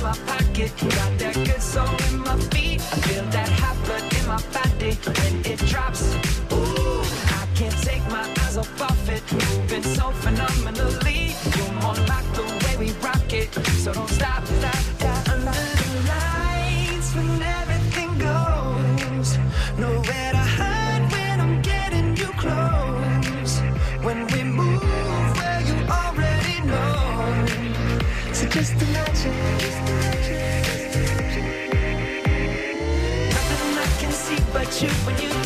my pocket. Got that good soul in my feet. I feel that hot blood in my body when it drops. Ooh, I can't take my eyes off of it. Moving so phenomenally. You're more like the way we rock it. So don't stop, stop, stop. Under the lights when everything goes. Nowhere to hide when I'm getting you close. When we move where you already know. So just imagine. Nothing I can see but you when you